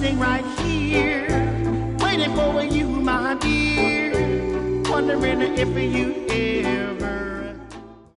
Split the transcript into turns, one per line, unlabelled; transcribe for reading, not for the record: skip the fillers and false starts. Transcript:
sitting right here, waiting for you, my dear, wondering if you ever